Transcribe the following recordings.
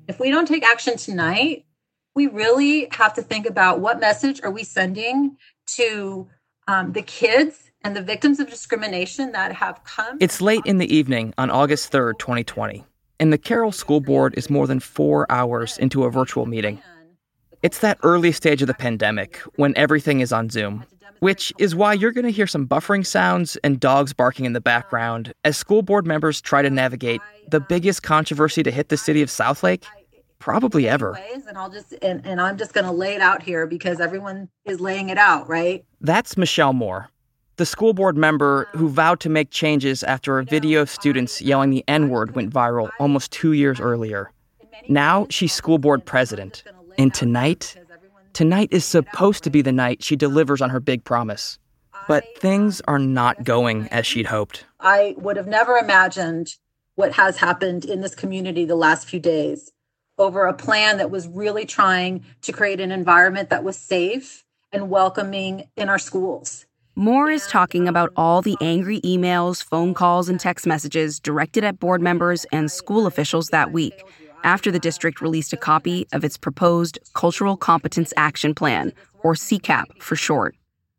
If we don't take action tonight, we really have to think about what message are we sending to the kids and the victims of discrimination that have come. It's late in the evening on August 3rd, 2020, and the Carroll School Board is more than 4 hours into a virtual meeting. It's that early stage of the pandemic when everything is on Zoom, which is why you're going to hear some buffering sounds and dogs barking in the background as school board members try to navigate the biggest controversy to hit the city of Southlake probably ever. And I'm just going to lay it out here because everyone is laying it out, right? That's Michelle Moore, the school board member who vowed to make changes after a video of students yelling the N-word went viral almost 2 years earlier. Now she's school board president. And tonight is supposed to be the night she delivers on her big promise. But things are not going as she'd hoped. I would have never imagined what has happened in this community the last few days over a plan that was really trying to create an environment that was safe and welcoming in our schools. Moore is talking about all the angry emails, phone calls, and text messages directed at board members and school officials that week, after the district released a copy of its proposed Cultural Competence Action Plan, or CCAP for short.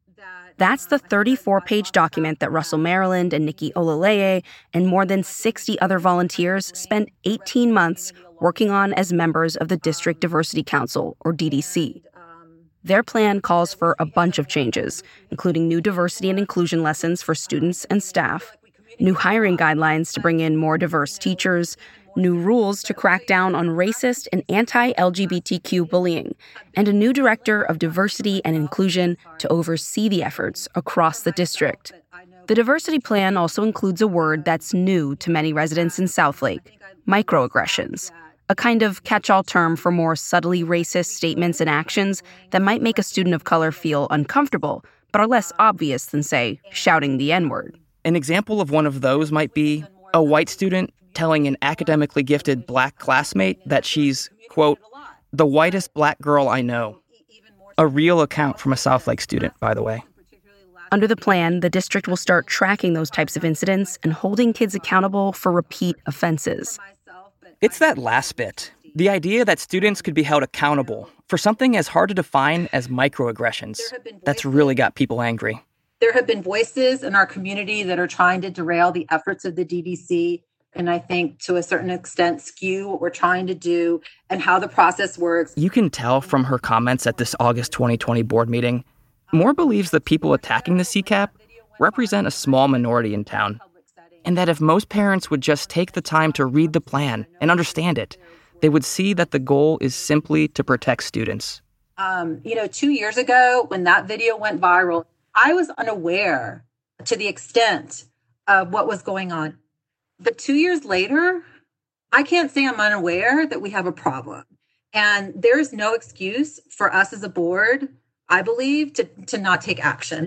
That's the 34-page document that Russell Maryland and Nikki Olaleye and more than 60 other volunteers spent 18 months working on as members of the District Diversity Council, or DDC. Their plan calls for a bunch of changes, including new diversity and inclusion lessons for students and staff, new hiring guidelines to bring in more diverse teachers, new rules to crack down on racist and anti-LGBTQ bullying, and a new director of diversity and inclusion to oversee the efforts across the district. The diversity plan also includes a word that's new to many residents in Southlake, microaggressions, a kind of catch-all term for more subtly racist statements and actions that might make a student of color feel uncomfortable, but are less obvious than, say, shouting the N-word. An example of one of those might be a white student telling an academically gifted black classmate that she's, quote, the whitest black girl I know. A real account from a Southlake student, by the way. Under the plan, the district will start tracking those types of incidents and holding kids accountable for repeat offenses. It's that last bit, the idea that students could be held accountable for something as hard to define as microaggressions, that's really got people angry. There have been voices in our community that are trying to derail the efforts of the DDC, and I think to a certain extent skew what we're trying to do and how the process works. You can tell from her comments at this August 2020 board meeting, Moore believes the people attacking the CCAP represent a small minority in town, and that if most parents would just take the time to read the plan and understand it, they would see that the goal is simply to protect students. 2 years ago, when that video went viral, I was unaware to the extent of what was going on. But 2 years later, I can't say I'm unaware that we have a problem. And there's no excuse for us as a board, I believe, to not take action.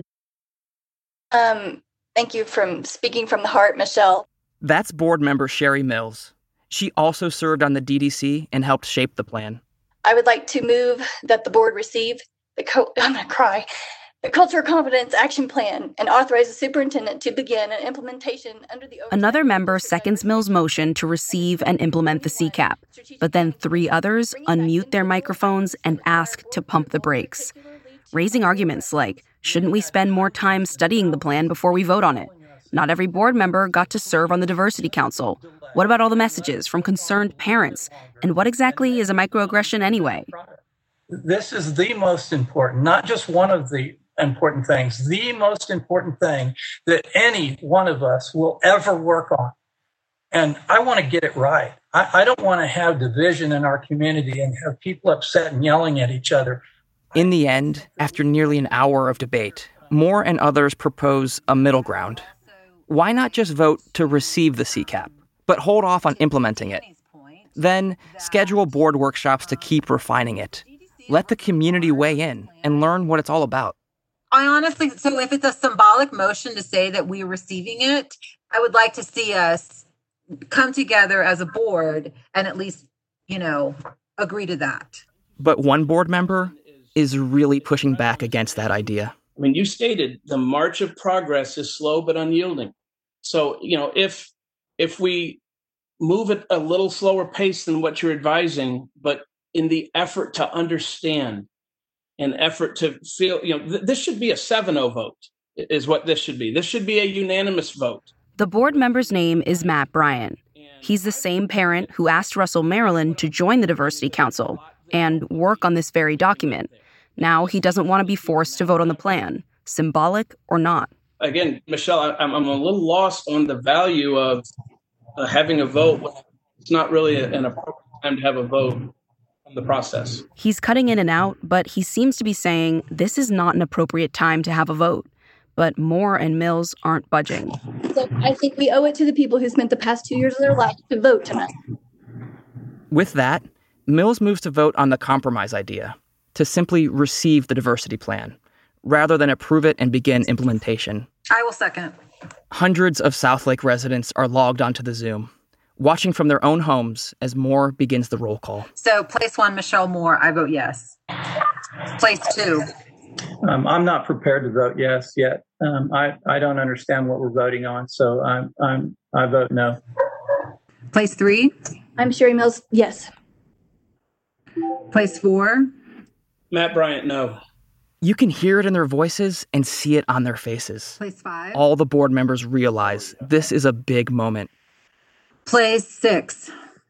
Thank you for speaking from the heart, Michelle. That's board member Sherry Mills. She also served on the DDC and helped shape the plan. I would like to move that the board receive I'm going to cry. The Cultural Competence Action Plan and authorize the superintendent to begin an implementation under the... Another member seconds Mills' motion to receive and implement the CCAP, but then 3 others unmute their microphones and ask to pump the brakes, raising arguments like, shouldn't we spend more time studying the plan before we vote on it? Not every board member got to serve on the Diversity Council. What about all the messages from concerned parents? And what exactly is a microaggression anyway? This is the most important, not just one of the important things, the most important thing that any one of us will ever work on. And I want to get it right. I don't want to have division in our community and have people upset and yelling at each other. In the end, after nearly an hour of debate, Moore and others propose a middle ground. Why not just vote to receive the CCAP, but hold off on implementing it? Then schedule board workshops to keep refining it. Let the community weigh in and learn what it's all about. I honestly, so if it's a symbolic motion to say that we're receiving it, I would like to see us come together as a board and at least, agree to that. But one board member is really pushing back against that idea. I mean, you stated the march of progress is slow but unyielding. So, if we move at a little slower pace than what you're advising, but in the effort to understand, an effort to feel, this should be a 7-0 vote is what this should be. This should be a unanimous vote. The board member's name is Matt Bryan. He's the same parent who asked Russell Maryland to join the Diversity Council and work on this very document. Now he doesn't want to be forced to vote on the plan, symbolic or not. Again, Michelle, I'm a little lost on the value of having a vote. It's not really an appropriate time to have a vote on the process. He's cutting in and out, but he seems to be saying this is not an appropriate time to have a vote. But Moore and Mills aren't budging. So I think we owe it to the people who spent the past 2 years of their life to vote tonight. With that, Mills moves to vote on the compromise idea, to simply receive the diversity plan, rather than approve it and begin implementation. I will second. Hundreds of Southlake residents are logged onto the Zoom, watching from their own homes as Moore begins the roll call. So place 1, Michelle Moore, I vote yes. Place 2. I'm not prepared to vote yes yet. I don't understand what we're voting on, so I vote no. Place 3. I'm Sherry Mills, yes. Place 4. Matt Bryant, no. You can hear it in their voices and see it on their faces. Place 5. All the board members realize this is a big moment. Place 6.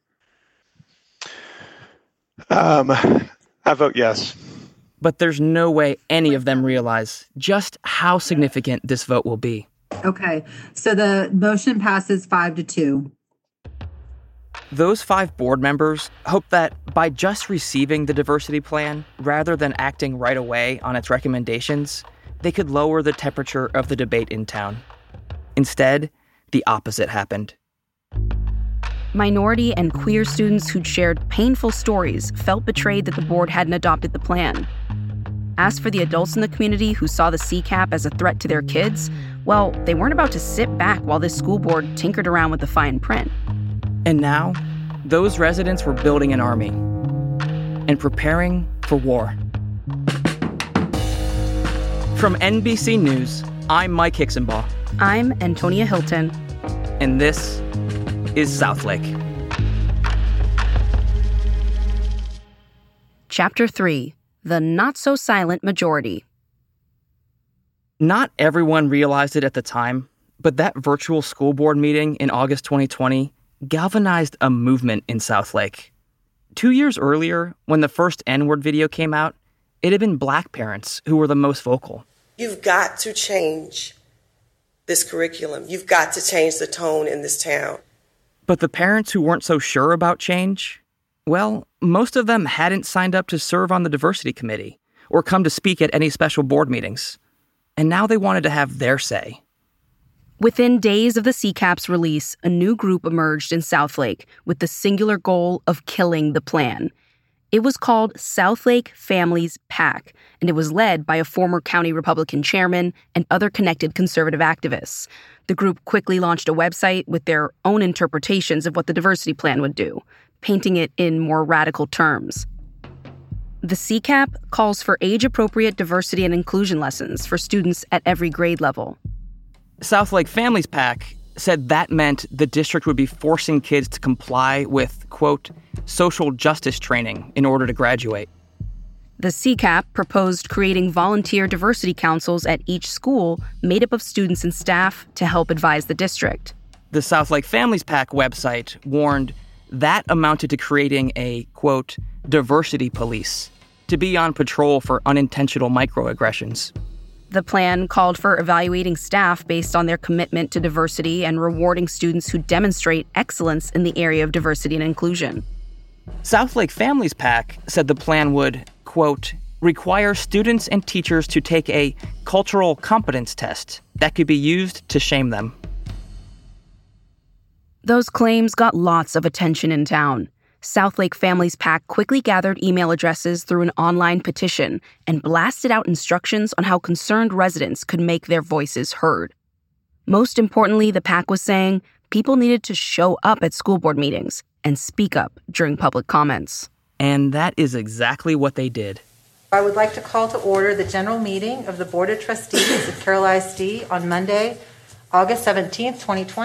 I vote yes. But there's no way any of them realize just how significant this vote will be. Okay, so the motion passes 5-2. Those 5 board members hope that by just receiving the diversity plan, rather than acting right away on its recommendations, they could lower the temperature of the debate in town. Instead, the opposite happened. Minority and queer students who'd shared painful stories felt betrayed that the board hadn't adopted the plan. As for the adults in the community who saw the CCAP as a threat to their kids, well, they weren't about to sit back while this school board tinkered around with the fine print. And now, those residents were building an army and preparing for war. From NBC News, I'm Mike Hixenbaugh. I'm Antonia Hilton. And this is Southlake. Chapter 3, The Not-So-Silent Majority. Not everyone realized it at the time, but that virtual school board meeting in August 2020 galvanized a movement in Southlake. 2 years earlier, when the first N-word video came out, it had been Black parents who were the most vocal. You've got to change this curriculum. You've got to change the tone in this town. But the parents who weren't so sure about change, well, most of them hadn't signed up to serve on the diversity committee or come to speak at any special board meetings. And now they wanted to have their say. Within days of the CCAP's release, a new group emerged in Southlake with the singular goal of killing the plan. It was called Southlake Families PAC, and it was led by a former county Republican chairman and other connected conservative activists. The group quickly launched a website with their own interpretations of what the diversity plan would do, painting it in more radical terms. The CCAP calls for age-appropriate diversity and inclusion lessons for students at every grade level. Southlake Families PAC said that meant the district would be forcing kids to comply with, quote, social justice training in order to graduate. The CCAP proposed creating volunteer diversity councils at each school made up of students and staff to help advise the district. The Southlake Families PAC website warned that amounted to creating a, quote, diversity police to be on patrol for unintentional microaggressions. The plan called for evaluating staff based on their commitment to diversity and rewarding students who demonstrate excellence in the area of diversity and inclusion. Southlake Families PAC said the plan would, quote, require students and teachers to take a cultural competence test that could be used to shame them. Those claims got lots of attention in town. Southlake Families PAC quickly gathered email addresses through an online petition and blasted out instructions on how concerned residents could make their voices heard. Most importantly, the PAC was saying people needed to show up at school board meetings and speak up during public comments. And that is exactly what they did. I would like to call to order the general meeting of the Board of Trustees of Carol ISD on Monday, August 17th, 2020.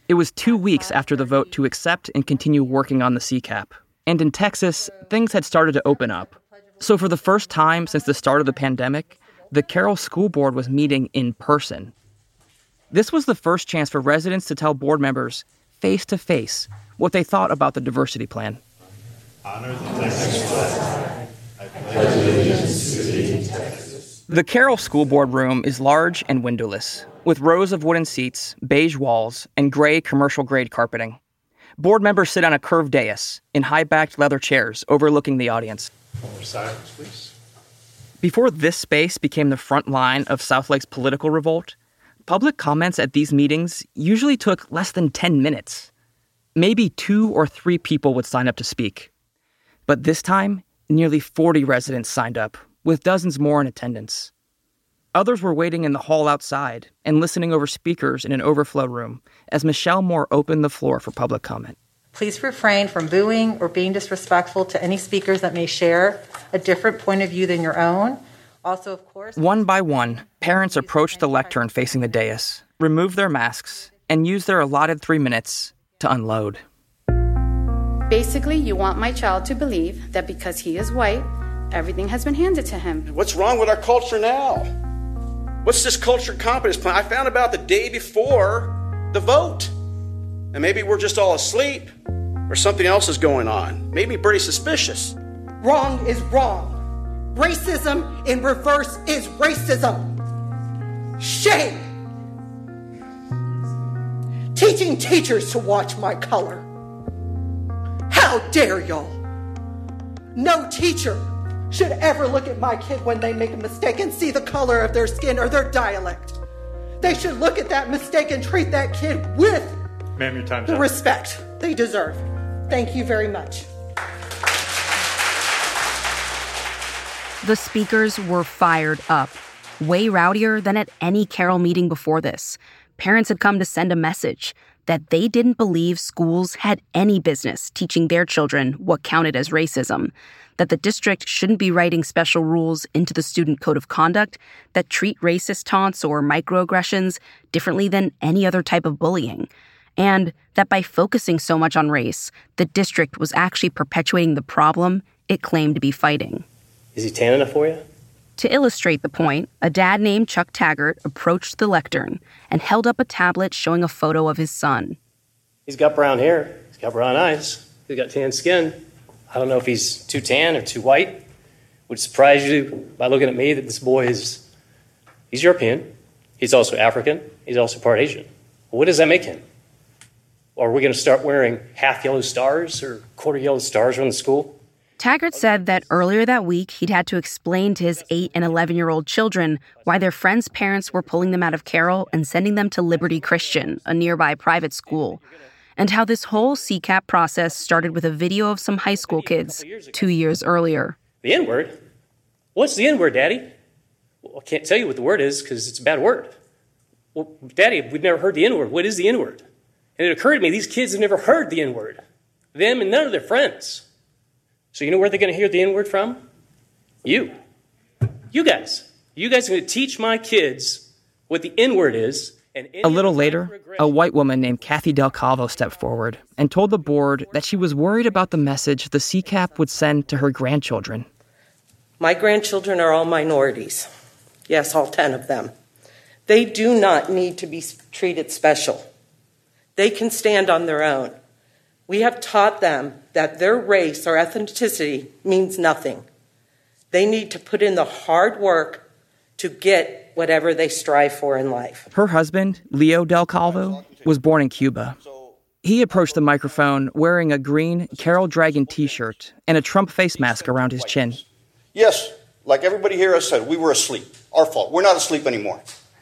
It was 2 weeks after the vote to accept and continue working on the CCAP. And in Texas, things had started to open up. So for the first time since the start of the pandemic, the Carroll School Board was meeting in person. This was the first chance for residents to tell board members, face-to-face, what they thought about the diversity plan. Honor the Texas flag. I pledge allegiance to Texas. The Carroll School Board room is large and windowless, with rows of wooden seats, beige walls, and gray commercial-grade carpeting. Board members sit on a curved dais in high-backed leather chairs overlooking the audience. More silence, please. Before this space became the front line of Southlake's political revolt, public comments at these meetings usually took less than 10 minutes. Maybe 2 or 3 people would sign up to speak. But this time, nearly 40 residents signed up, with dozens more in attendance. Others were waiting in the hall outside and listening over speakers in an overflow room as Michelle Moore opened the floor for public comment. Please refrain from booing or being disrespectful to any speakers that may share a different point of view than your own. Also, of course... One by one, parents approached the lectern facing the dais, removed their masks, and used their allotted 3 minutes to unload. Basically, you want my child to believe that because he is white, everything has been handed to him. What's wrong with our culture now? What's this culture competence plan? I found about the day before the vote. And maybe we're just all asleep or something else is going on. Made me pretty suspicious. Wrong is wrong. Racism in reverse is racism. Shame. Teaching teachers to watch my color. How dare y'all? No teacher should ever look at my kid when they make a mistake and see the color of their skin or their dialect. They should look at that mistake and treat that kid with Ma'am, your time's the up. respect they deserve. Thank you very much. The speakers were fired up, way rowdier than at any Carroll meeting before this. Parents had come to send a message that they didn't believe schools had any business teaching their children what counted as racism, that the district shouldn't be writing special rules into the student code of conduct that treat racist taunts or microaggressions differently than any other type of bullying, and that by focusing so much on race, the district was actually perpetuating the problem it claimed to be fighting. Is he tan enough for you? To illustrate the point, a dad named Chuck Taggart approached the lectern and held up a tablet showing a photo of his son. He's got brown hair. He's got brown eyes. He's got tan skin. I don't know if he's too tan or too white. Would it surprise you by looking at me that this boy he's European. He's also African. He's also part Asian. Well, what does that make him? Are we going to start wearing half yellow stars or quarter yellow stars around the school? Taggart said that earlier that week, he'd had to explain to his 8 and 11-year-old children why their friends' parents were pulling them out of Carroll and sending them to Liberty Christian, a nearby private school, and how this whole CCAP process started with a video of some high school kids 2 years earlier. The N-word? What's the N-word, Daddy? Well, I can't tell you what the word is because it's a bad word. Well, Daddy, we've never heard the N-word. What is the N-word? And it occurred to me, these kids have never heard the N-word. Them and none of their friends. So you know where they're going to hear the N-word from? You. You guys. You guys are going to teach my kids what the N-word is. And a little later, a white woman named Kathy Del Calvo stepped forward and told the board that she was worried about the message the CCAP would send to her grandchildren. My grandchildren are all minorities. Yes, all 10 of them. They do not need to be treated special. They can stand on their own. We have taught them that their race or ethnicity means nothing. They need to put in the hard work to get whatever they strive for in life. Her husband, Leo Del Calvo, was born in Cuba. He approached the microphone wearing a green Carroll Dragon t-shirt and a Trump face mask around his chin. Yes, like everybody here has said, we were asleep. Our fault. We're not asleep anymore.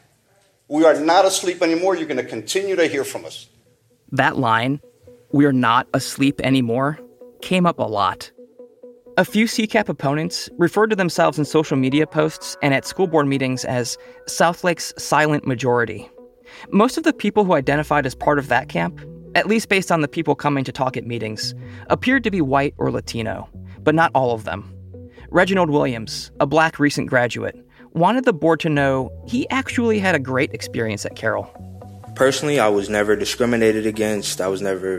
We are not asleep anymore. You're going to continue to hear from us. That line, "We're not asleep anymore," came up a lot. A few CCAP opponents referred to themselves in social media posts and at school board meetings as Southlake's silent majority. Most of the people who identified as part of that camp, at least based on the people coming to talk at meetings, appeared to be white or Latino, but not all of them. Reginald Williams, a black recent graduate, wanted the board to know he actually had a great experience at Carroll. Personally, I was never discriminated against. I was never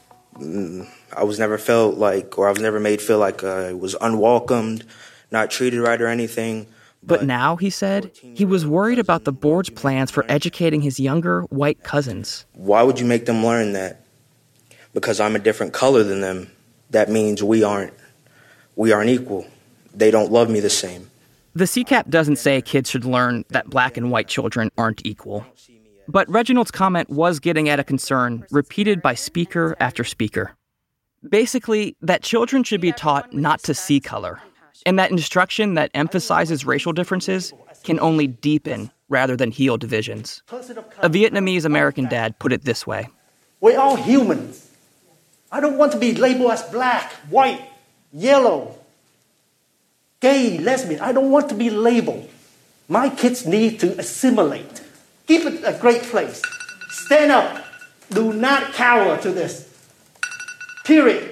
felt like, or I was never made feel like I was unwelcomed, not treated right or anything. But now, he said, he was worried about the board's plans for educating his younger white cousins. Why would you make them learn that? Because I'm a different color than them, that means we aren't equal. They don't love me the same. The CCAP doesn't say kids should learn that black and white children aren't equal. But Reginald's comment was getting at a concern repeated by speaker after speaker. Basically, that children should be taught not to see color, and that instruction that emphasizes racial differences can only deepen rather than heal divisions. A Vietnamese American dad put it this way. We're all humans. I don't want to be labeled as black, white, yellow, gay, lesbian. I don't want to be labeled. My kids need to assimilate. Keep it a great place. Stand up. Do not cower to this. Period.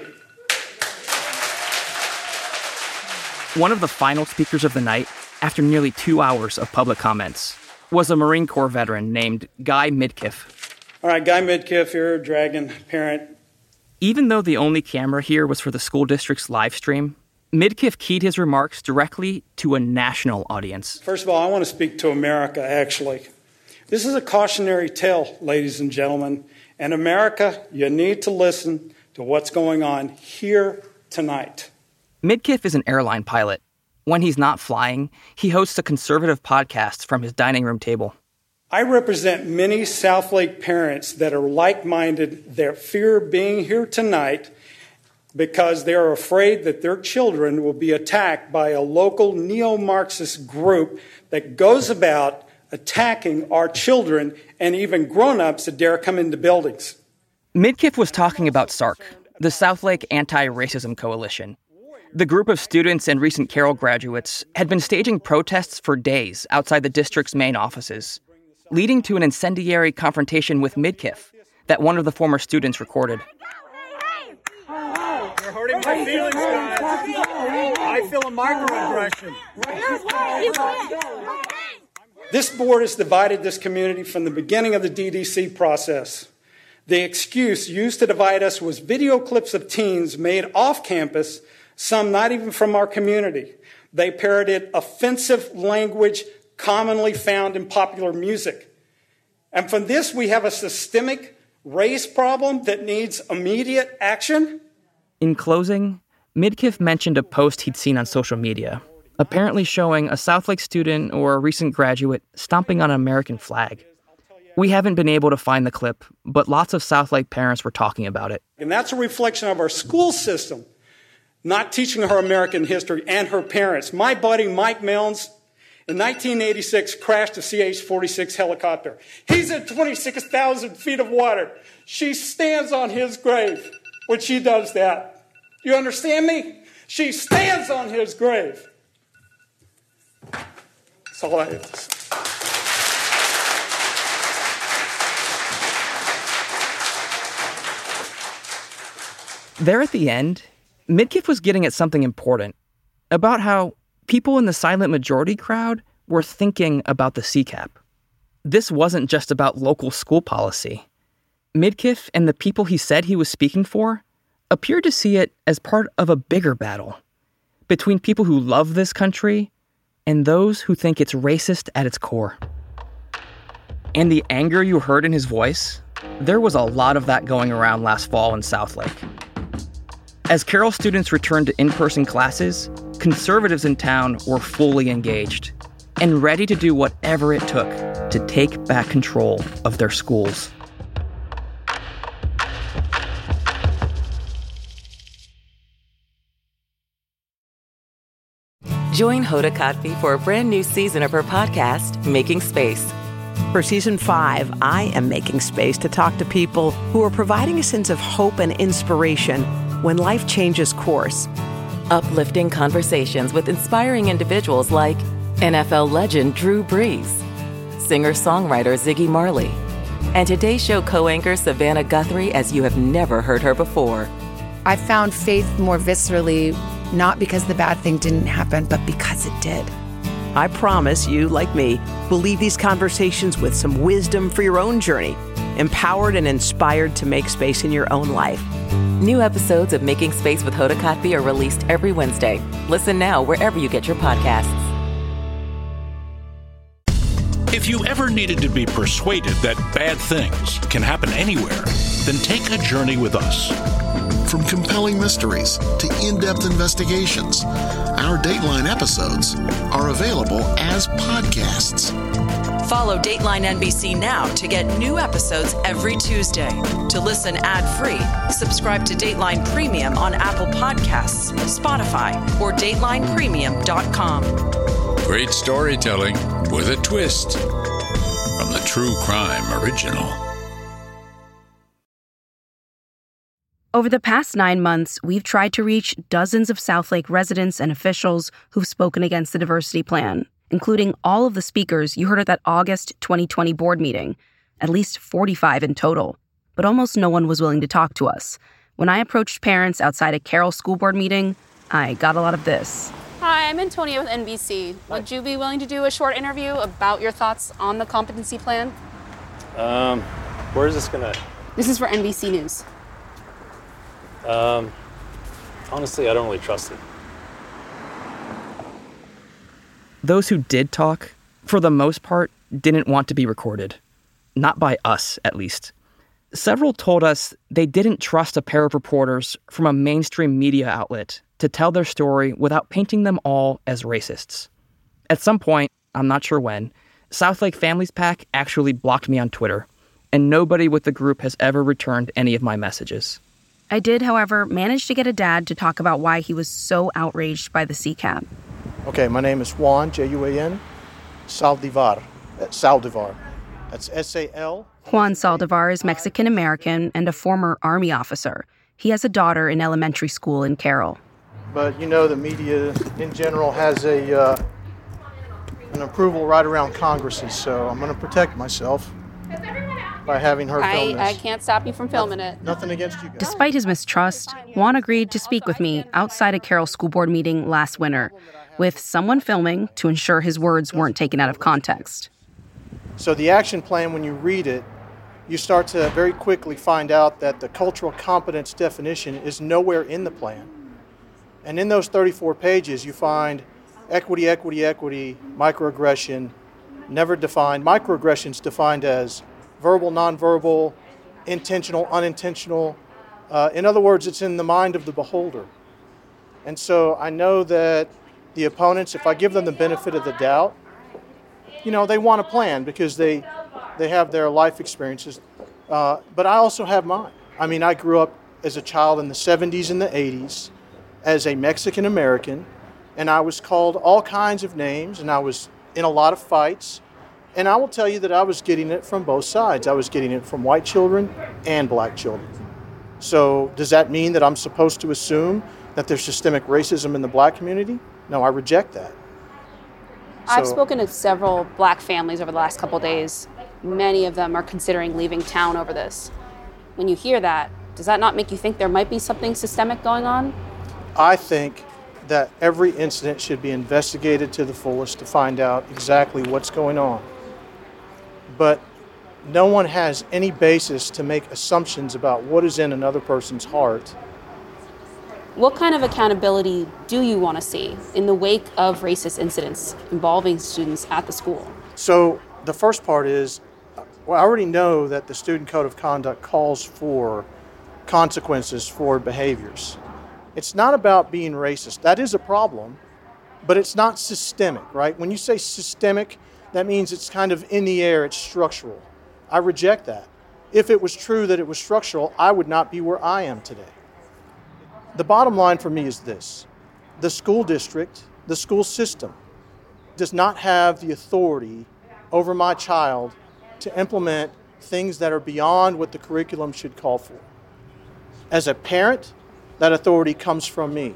One of the final speakers of the night, after nearly 2 hours of public comments, was a Marine Corps veteran named Guy Midkiff. All right, Guy Midkiff here, Dragon parent. Even though the only camera here was for the school district's live stream, Midkiff keyed his remarks directly to a national audience. First of all, I want to speak to America, actually. This is a cautionary tale, ladies and gentlemen. And America, you need to listen to what's going on here tonight. Midkiff is an airline pilot. When he's not flying, he hosts a conservative podcast from his dining room table. I represent many Southlake parents that are like-minded, that fear being here tonight because they are afraid that their children will be attacked by a local neo-Marxist group that goes about attacking our children and even grown-ups that dare come into buildings. Midkiff was talking about SARC, the Southlake Anti-Racism Coalition. The group of students and recent Carroll graduates had been staging protests for days outside the district's main offices, leading to an incendiary confrontation with Midkiff that one of the former students recorded. You're hurting my feelings, guys. I feel a microaggression. This board has divided this community from the beginning of the DDC process. The excuse used to divide us was video clips of teens made off campus, some not even from our community. They parroted offensive language commonly found in popular music. And from this, we have a systemic race problem that needs immediate action. In closing, Midkiff mentioned a post he'd seen on social media, apparently showing a Southlake student or a recent graduate stomping on an American flag. We haven't been able to find the clip, but lots of Southlake parents were talking about it. And that's a reflection of our school system, not teaching her American history and her parents. My buddy, Mike Milnes, in 1986, crashed a CH-46 helicopter. He's at 26,000 feet of water. She stands on his grave when she does that. You understand me? She stands on his grave. That's all I have to say. There at the end, Midkiff was getting at something important about how people in the silent majority crowd were thinking about the CCAP. This wasn't just about local school policy. Midkiff and the people he said he was speaking for appeared to see it as part of a bigger battle between people who love this country and those who think it's racist at its core. And the anger you heard in his voice, there was a lot of that going around last fall in Southlake. As Carroll students returned to in-person classes, conservatives in town were fully engaged and ready to do whatever it took to take back control of their schools. Join Hoda Kotb for a brand new season of her podcast, Making Space. For Season 5, I am making space to talk to people who are providing a sense of hope and inspiration when life changes course. Uplifting conversations with inspiring individuals like NFL legend Drew Brees, singer-songwriter Ziggy Marley, and Today Show co-anchor Savannah Guthrie as you have never heard her before. I found faith more viscerally, not because the bad thing didn't happen, but because it did. I promise you, like me, will leave these conversations with some wisdom for your own journey empowered and inspired to make space in your own life. New episodes of Making Space with Hoda Kotb are released every Wednesday. Listen now wherever you get your podcasts. If you ever needed to be persuaded that bad things can happen anywhere, then take a journey with us. From compelling mysteries to in-depth investigations, our Dateline episodes are available as podcasts. Follow Dateline NBC now to get new episodes every Tuesday. To listen ad-free, subscribe to Dateline Premium on Apple Podcasts, Spotify, or DatelinePremium.com. Great storytelling with a twist from the True Crime Original. Over the past 9 months, we've tried to reach dozens of Southlake residents and officials who've spoken against the diversity plan, including all of the speakers you heard at that August 2020 board meeting, at least 45 in total. But almost no one was willing to talk to us. When I approached parents outside a Carroll school board meeting, I got a lot of this. Hi, I'm Antonia with NBC. Would you be willing to do a short interview about your thoughts on the competency plan? Where is this gonna? This is for NBC News. Honestly, I don't really trust it. Those who did talk, for the most part, didn't want to be recorded. Not by us, at least. Several told us they didn't trust a pair of reporters from a mainstream media outlet to tell their story without painting them all as racists. At some point, I'm not sure when, Southlake Families PAC actually blocked me on Twitter, and nobody with the group has ever returned any of my messages. I did, however, manage to get a dad to talk about why he was so outraged by the CCAP. Okay, my name is Juan, Juan, Saldivar. Saldivar. That's S-A-L. Juan Saldivar is Mexican-American and a former Army officer. He has a daughter in elementary school in Carroll. But you know the media in general has an approval right around Congressy, so I'm going to protect myself by having her film this. I can't stop you from filming it. Nothing against you guys. Despite his mistrust, Juan agreed to speak with me outside a Carroll school board meeting last winter, with someone filming to ensure his words weren't taken out of context. So the action plan, when you read it, you start to very quickly find out that the cultural competence definition is nowhere in the plan. And in those 34 pages, you find equity, microaggression, never defined. Microaggressions defined as verbal, nonverbal, intentional, unintentional. In other words, it's in the mind of the beholder. And so I know that the opponents, if I give them the benefit of the doubt, you know, they want a plan because they have their life experiences. But I also have mine. I mean, I grew up as a child in the 70s and the 80s as a Mexican American, and I was called all kinds of names, and I was in a lot of fights. And I will tell you that I was getting it from both sides. I was getting it from white children and black children. So does that mean that I'm supposed to assume that there's systemic racism in the black community? No, I reject that. I've spoken to several black families over the last couple of days. Many of them are considering leaving town over this. When you hear that, does that not make you think there might be something systemic going on? I think that every incident should be investigated to the fullest to find out exactly what's going on. But no one has any basis to make assumptions about what is in another person's heart. What kind of accountability do you want to see in the wake of racist incidents involving students at the school? So the first part is, well, I already know that the Student Code of Conduct calls for consequences for behaviors. It's not about being racist. That is a problem, but it's not systemic, right? When you say systemic, that means it's kind of in the air, it's structural. I reject that. If it was true that it was structural, I would not be where I am today. The bottom line for me is this. The school district, the school system, does not have the authority over my child to implement things that are beyond what the curriculum should call for. As a parent, that authority comes from me.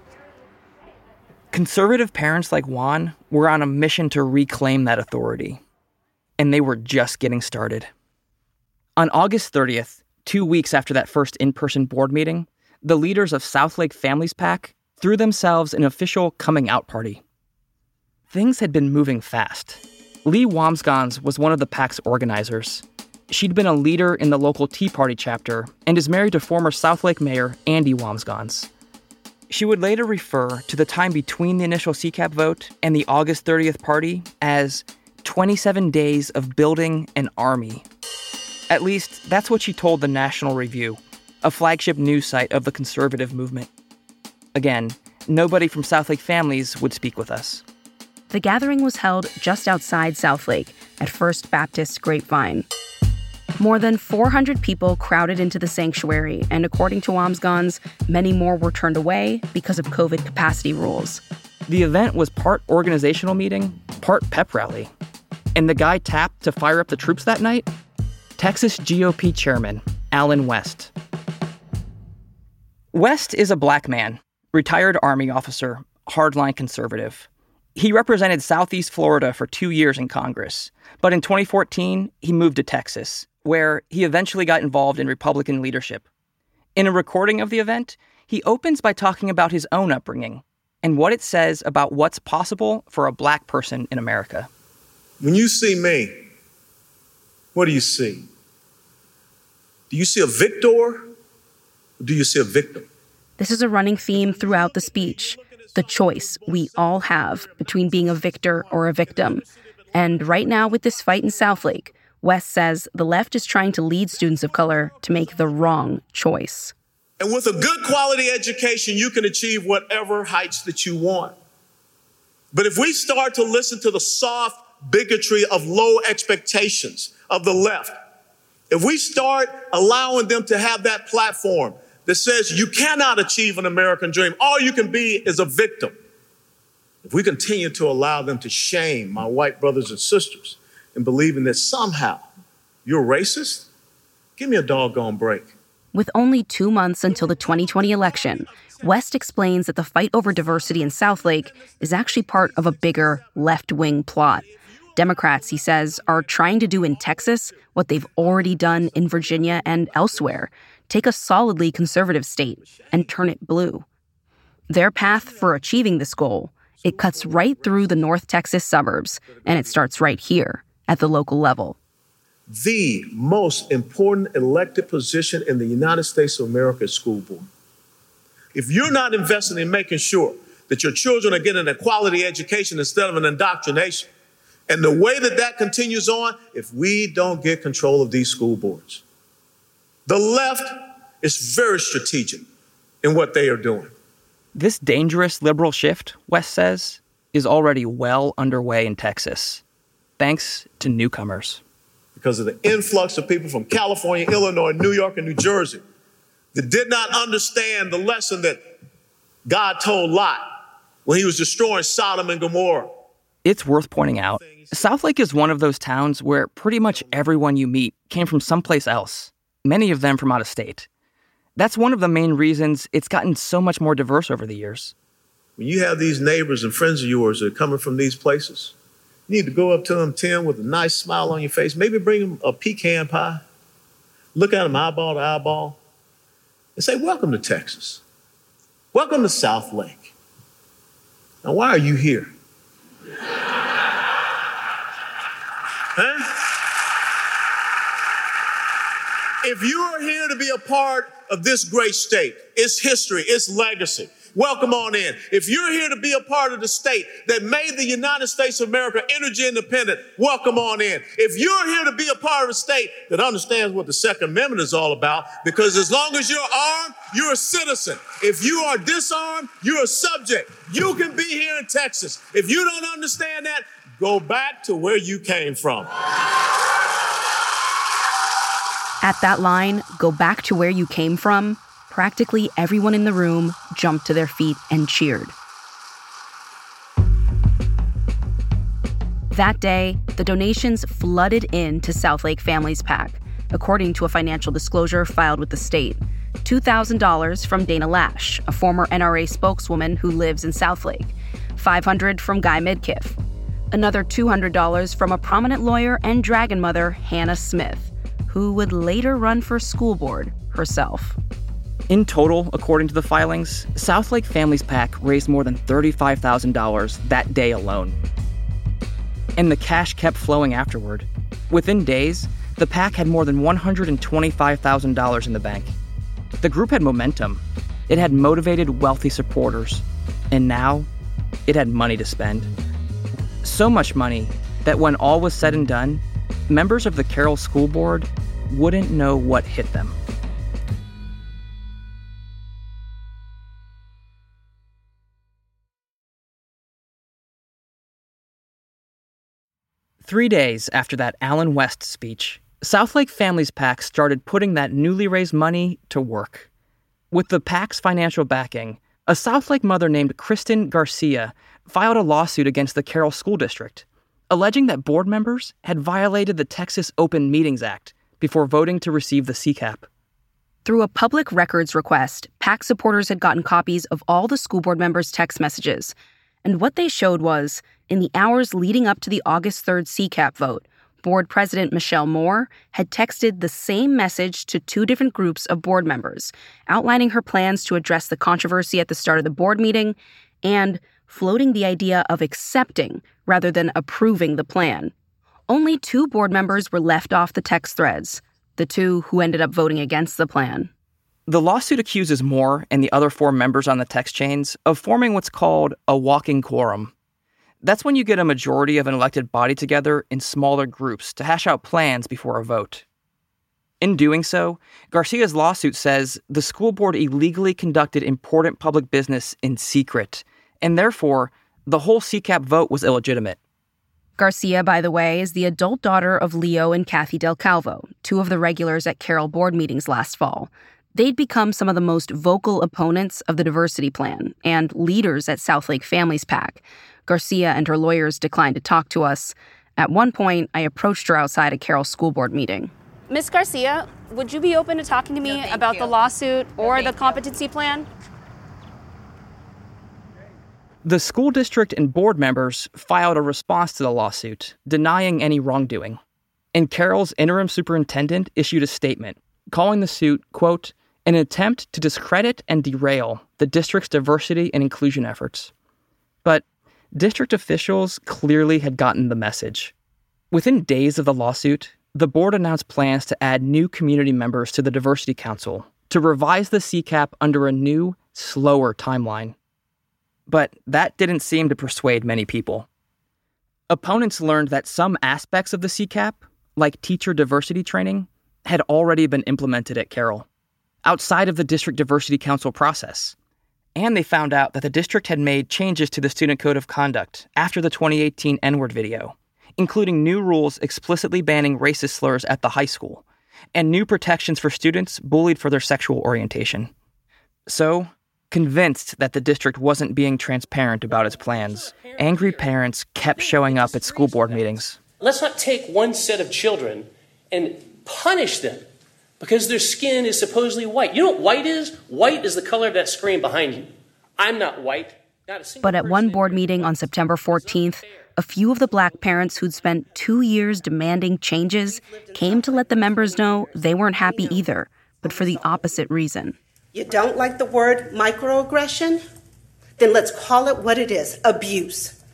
Conservative parents like Juan were on a mission to reclaim that authority, and they were just getting started. On August 30th, 2 weeks after that first in-person board meeting, the leaders of Southlake Families PAC threw themselves an official coming out party. Things had been moving fast. Lee Wamsgans was one of the PAC's organizers. She'd been a leader in the local Tea Party chapter and is married to former Southlake Mayor Andy Wamsgans. She would later refer to the time between the initial CCAP vote and the August 30th party as 27 days of building an army. At least, that's what she told the National Review, a flagship news site of the conservative movement. Again, nobody from Southlake Families would speak with us. The gathering was held just outside Southlake at First Baptist Grapevine. More than 400 people crowded into the sanctuary, and according to Wamsgans, many more were turned away because of COVID capacity rules. The event was part organizational meeting, part pep rally. And the guy tapped to fire up the troops that night? Texas GOP chairman Allen West. West is a black man, retired Army officer, hardline conservative. He represented Southeast Florida for 2 years in Congress, but in 2014, he moved to Texas, where he eventually got involved in Republican leadership. In a recording of the event, he opens by talking about his own upbringing and what it says about what's possible for a black person in America. When you see me, what do you see? Do you see a victor or do you see a victim? This is a running theme throughout the speech, the choice we all have between being a victor or a victim. And right now with this fight in Southlake, West says the left is trying to lead students of color to make the wrong choice. And with a good quality education, you can achieve whatever heights that you want. But if we start to listen to the soft bigotry of low expectations of the left, if we start allowing them to have that platform that says you cannot achieve an American dream, all you can be is a victim. If we continue to allow them to shame my white brothers and sisters in believing that somehow you're racist, give me a doggone break. With only 2 months until the 2020 election, West explains that the fight over diversity in Southlake is actually part of a bigger left-wing plot. Democrats, he says, are trying to do in Texas what they've already done in Virginia and elsewhere, take a solidly conservative state and turn it blue. Their path for achieving this goal, it cuts right through the North Texas suburbs, and it starts right here at the local level. The most important elected position in the United States of America is school board. If you're not investing in making sure that your children are getting a quality education instead of an indoctrination, and the way that that continues on, if we don't get control of these school boards, the left is very strategic in what they are doing. This dangerous liberal shift, West says, is already well underway in Texas, thanks to newcomers. Because of the influx of people from California, Illinois, New York, and New Jersey that did not understand the lesson that God told Lot when he was destroying Sodom and Gomorrah. It's worth pointing out, Southlake is one of those towns where pretty much everyone you meet came from someplace else, many of them from out of state. That's one of the main reasons it's gotten so much more diverse over the years. When you have these neighbors and friends of yours that are coming from these places, you need to go up to them, Tim, with a nice smile on your face, maybe bring them a pecan pie, look at them eyeball to eyeball, and say, welcome to Texas. Welcome to Southlake. Now, why are you here? Huh? If you are here to be a part of this great state, its history, its legacy, welcome on in. If you're here to be a part of the state that made the United States of America energy independent, welcome on in. If you're here to be a part of a state that understands what the Second Amendment is all about, because as long as you're armed, you're a citizen. If you are disarmed, you're a subject. You can be here in Texas. If you don't understand that, go back to where you came from. At that line, go back to where you came from, practically everyone in the room jumped to their feet and cheered. That day, the donations flooded into Southlake Families PAC, according to a financial disclosure filed with the state. $2,000 from Dana Lash, a former NRA spokeswoman who lives in Southlake. $500 from Guy Midkiff. Another $200 from a prominent lawyer and dragon mother, Hannah Smith, who would later run for school board herself. In total, according to the filings, Southlake Families PAC raised more than $35,000 that day alone. And the cash kept flowing afterward. Within days, the the PAC had more than $125,000 in the bank. The group had momentum. It had motivated, wealthy supporters. And now, it had money to spend. So much money that when all was said and done, members of the Carroll School Board wouldn't know what hit them. Three days after that Allen West speech, Southlake Families PAC started putting that newly raised money to work. With the PAC's financial backing, a Southlake mother named Kristen Garcia filed a lawsuit against the Carroll School District, alleging that board members had violated the Texas Open Meetings Act before voting to receive the CCAP. Through a public records request, PAC supporters had gotten copies of all the school board members' text messages. And what they showed was, in the hours leading up to the August 3rd CCAP vote, Board President Michelle Moore had texted the same message to two different groups of board members, outlining her plans to address the controversy at the start of the board meeting and floating the idea of accepting rather than approving the plan. Only two board members were left off the text threads, the two who ended up voting against the plan. The lawsuit accuses Moore and the other four members on the text chains of forming what's called a walking quorum. That's when you get a majority of an elected body together in smaller groups to hash out plans before a vote. In doing so, Garcia's lawsuit says the school board illegally conducted important public business in secret, and therefore, the whole CCAP vote was illegitimate. Garcia, by the way, is the adult daughter of Leo and Kathy Del Calvo, two of the regulars at Carroll board meetings last fall. They'd become some of the most vocal opponents of the diversity plan and leaders at Southlake Families PAC. Garcia and her lawyers declined to talk to us. At one point, I approached her outside a Carroll school board meeting. Ms. Garcia, would you be open to talking to me about the lawsuit or the competency plan? The school district and board members filed a response to the lawsuit, denying any wrongdoing. And Carroll's interim superintendent issued a statement, calling the suit, quote, an attempt to discredit and derail the district's diversity and inclusion efforts. But district officials clearly had gotten the message. Within days of the lawsuit, the board announced plans to add new community members to the Diversity Council to revise the CCAP under a new, slower timeline. But that didn't seem to persuade many people. Opponents learned that some aspects of the CCAP, like teacher diversity training, had already been implemented at Carroll, outside of the District Diversity Council process. And they found out that the district had made changes to the Student Code of Conduct after the 2018 N-word video, including new rules explicitly banning racist slurs at the high school, and new protections for students bullied for their sexual orientation. So, convinced that the district wasn't being transparent about its plans, angry parents kept showing up at school board meetings. Let's not take one set of children and punish them because their skin is supposedly white. You know what white is? White is the color of that screen behind you. I'm not white. But at one board meeting on September 14th, a few of the black parents who'd spent 2 years demanding changes came to let the members know they weren't happy either, but for the opposite reason. You don't like the word microaggression? Then let's call it what it is, abuse.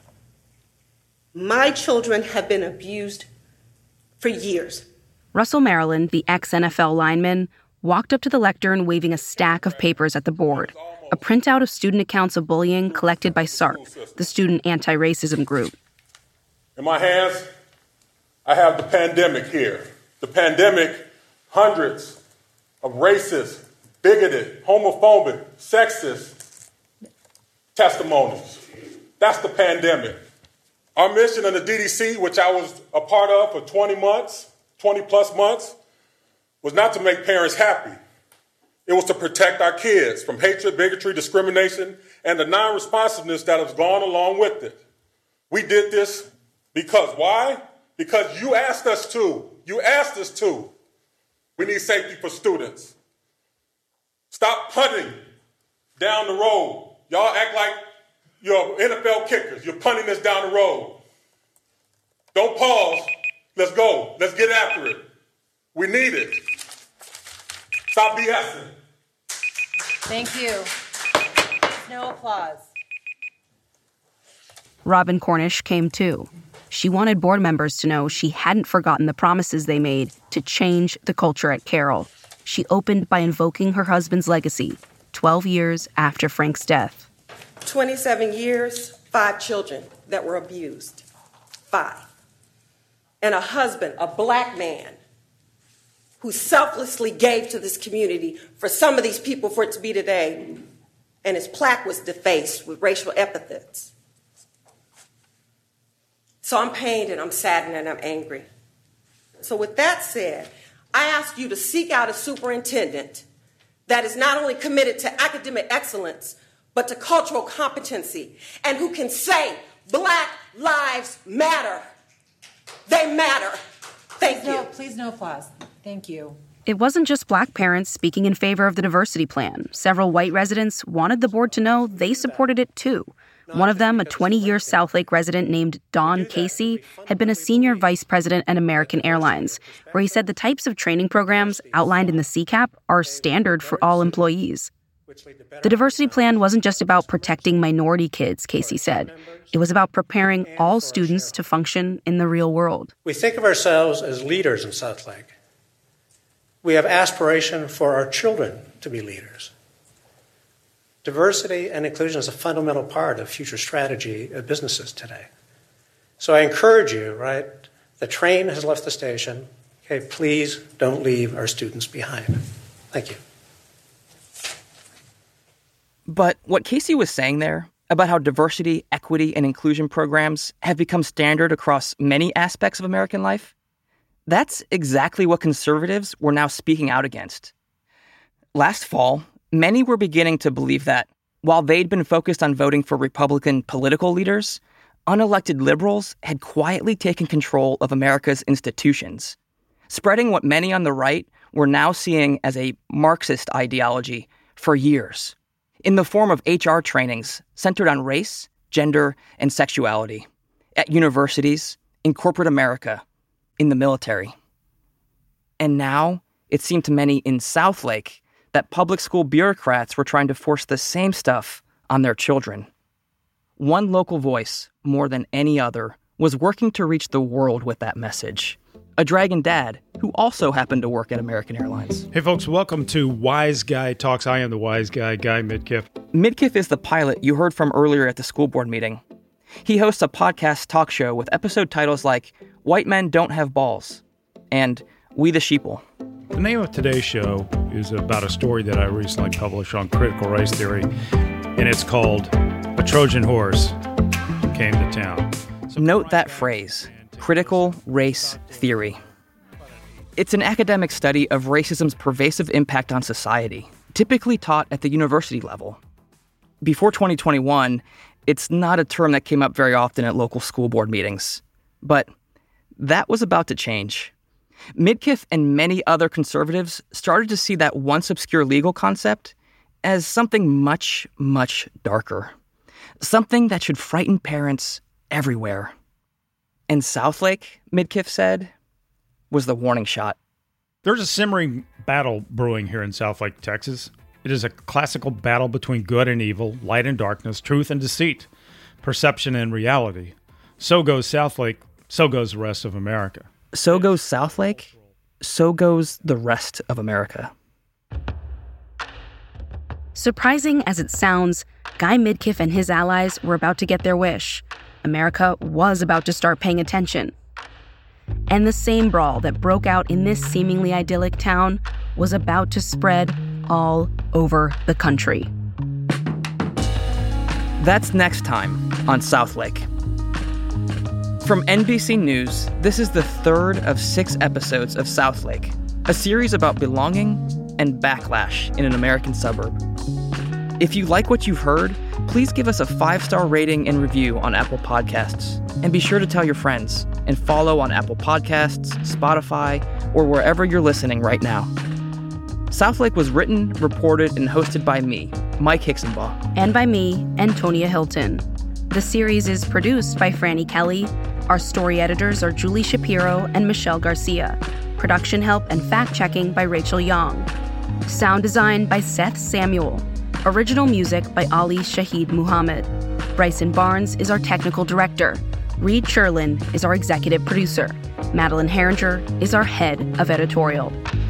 My children have been abused for years. Russell Maryland, the ex-NFL lineman, walked up to the lectern waving a stack of papers at the board, a printout of student accounts of bullying collected by SARC, the student anti-racism group. In my hands, I have the pandemic here. The pandemic, hundreds of racist, bigoted, homophobic, sexist testimonies. That's the pandemic. Our mission in the DDC, which I was a part of for 20 plus months, was not to make parents happy. It was to protect our kids from hatred, bigotry, discrimination, and the non-responsiveness that has gone along with it. We did this because why? Because you asked us to. You asked us to. We need safety for students. Stop punting down the road. Y'all act like you're NFL kickers. You're punting this down the road. Don't pause. Let's go. Let's get after it. We need it. Stop BSing. Thank you. No applause. Robin Cornish came too. She wanted board members to know she hadn't forgotten the promises they made to change the culture at Carroll. She opened by invoking her husband's legacy, 12 years after Frank's death. 27 years, 5 children that were abused. 5. And a husband, a black man, who selflessly gave to this community for some of these people for it to be today, and his plaque was defaced with racial epithets. So I'm pained and I'm saddened and I'm angry. So with that said, I ask you to seek out a superintendent that is not only committed to academic excellence, but to cultural competency, and who can say, Black lives matter. They matter. Thank you. Please no applause. Thank you. It wasn't just Black parents speaking in favor of the diversity plan. Several white residents wanted the board to know they supported it too. One of them, a 20-year Southlake resident named Don Casey, had been a senior vice president at American Airlines, where he said the types of training programs outlined in the CCAP are standard for all employees. The diversity plan wasn't just about protecting minority kids, Casey said. It was about preparing all students to function in the real world. We think of ourselves as leaders in Southlake. We have aspiration for our children to be leaders. Diversity and inclusion is a fundamental part of future strategy of businesses today. So I encourage you, right, the train has left the station. Okay, please don't leave our students behind. Thank you. But what Casey was saying there about how diversity, equity, and inclusion programs have become standard across many aspects of American life, that's exactly what conservatives were now speaking out against. Last fall, many were beginning to believe that, while they'd been focused on voting for Republican political leaders, unelected liberals had quietly taken control of America's institutions, spreading what many on the right were now seeing as a Marxist ideology for years, in the form of HR trainings centered on race, gender, and sexuality, at universities, in corporate America, in the military. And now, it seemed to many in Southlake that public school bureaucrats were trying to force the same stuff on their children. One local voice, more than any other, was working to reach the world with that message. A Dragon dad who also happened to work at American Airlines. Hey folks, welcome to Wise Guy Talks. I am the Wise Guy, Guy Midkiff. Midkiff is the pilot you heard from earlier at the school board meeting. He hosts a podcast talk show with episode titles like White Men Don't Have Balls and We the Sheeple. The name of today's show is about a story that I recently published on critical race theory, and it's called A Trojan Horse Came to Town. Note that phrase, critical race theory. It's an academic study of racism's pervasive impact on society, typically taught at the university level. Before 2021, it's not a term that came up very often at local school board meetings. But that was about to change. Midkiff and many other conservatives started to see that once obscure legal concept as something much, much darker. Something that should frighten parents everywhere. And Southlake, Midkiff said, was the warning shot. There's a simmering battle brewing here in Southlake, Texas. It is a classical battle between good and evil, light and darkness, truth and deceit, perception and reality. So goes Southlake, so goes the rest of America. So goes Southlake, so goes the rest of America. Surprising as it sounds, Guy Midkiff and his allies were about to get their wish. America was about to start paying attention. And the same brawl that broke out in this seemingly idyllic town was about to spread all over the country. That's next time on Southlake. From NBC News, this is the third of 6 episodes of Southlake, a series about belonging and backlash in an American suburb. If you like what you've heard, please give us a 5-star rating and review on Apple Podcasts. And be sure to tell your friends and follow on Apple Podcasts, Spotify, or wherever you're listening right now. Southlake was written, reported, and hosted by me, Mike Hixenbaugh. And by me, Antonia Hilton. The series is produced by Franny Kelly. Our story editors are Julie Shapiro and Michelle Garcia. Production help and fact-checking by Rachel Young. Sound design by Seth Samuel. Original music by Ali Shahid Muhammad. Bryson Barnes is our technical director. Reed Sherlin is our executive producer. Madeline Herringer is our head of editorial.